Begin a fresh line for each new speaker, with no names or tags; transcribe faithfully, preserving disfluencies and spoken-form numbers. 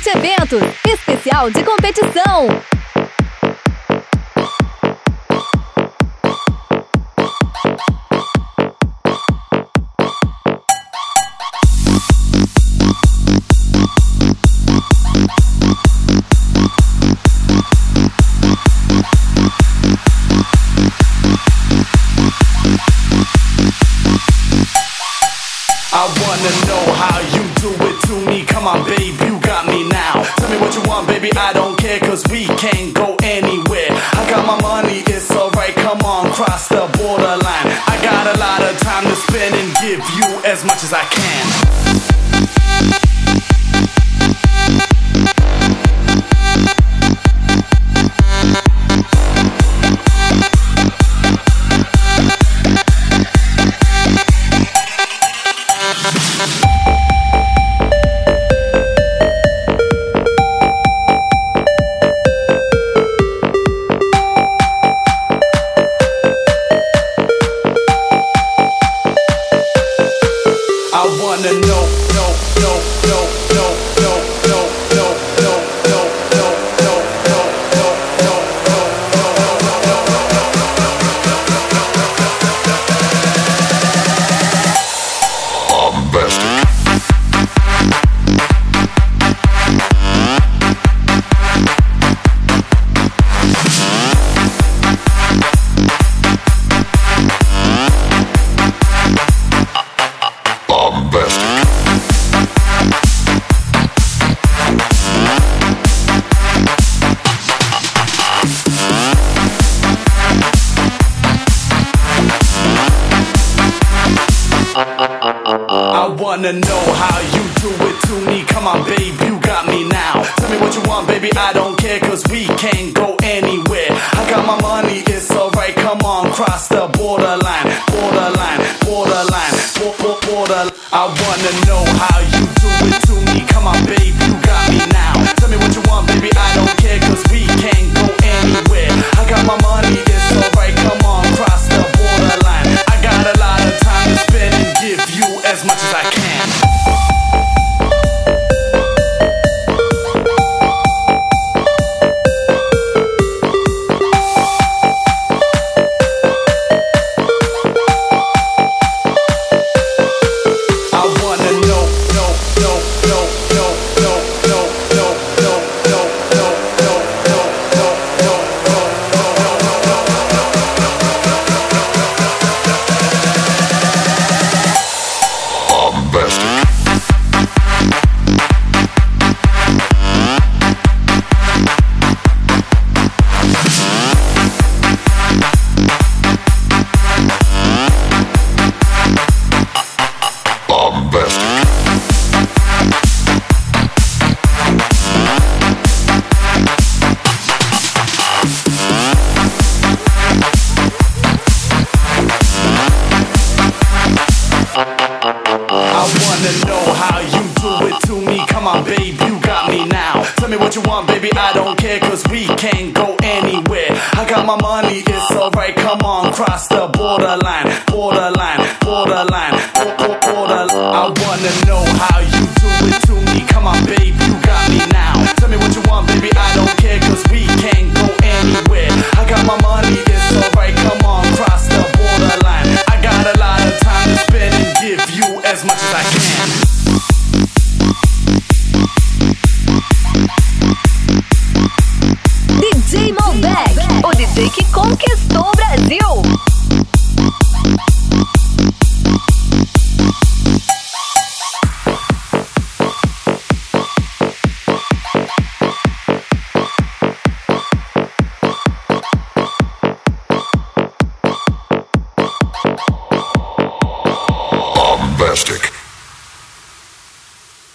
Elite Eventos, especial de competição.
I wanna know how you do it to me. Come on, babe, you got me now. Tell me what you want, baby, I don't care, cause we can't go anywhere. I got my money, it's alright, come on, cross the borderline. I got a lot of time to spend and give you as much as I can. I wanna know, no, no, no, no, no, no, no, no, no, no, no, no, no, no, I'm best. I wanna know how you do it to me. Come on, babe, you got me now. Tell me what you want, baby, I don't care, cause we can't go anywhere. I got my money, it's alright, come on, cross the borderline. Borderline, borderline, border, border. I wanna know how you do it to me. Come on, babe, you got me now. Tell me what you want, baby, I don't care, cause we can't go anywhere. I got my money, it's alright, come on, cross the borderline. I got a lot of time to spend and give you as much as I can. I wanna know, no, no, no, no, no, no, no, no, no, no, no, no, no, no, I'm best. I'm best. I wanna know how you do it to me. Come on, babe, you got me now. Tell me what you want, baby, I don't care, cause we can't go anywhere. I got my money, it's alright, come on, cross the borderline. Borderline, borderline, border, border. I wanna know how you do it to me. Come on, babe, you got me now. Tell me what you want, baby, I don't care, cause we can't go anywhere. I got my money, it's alright, come on, cross the borderline. I got a lot of time to spend and give you as much as I can.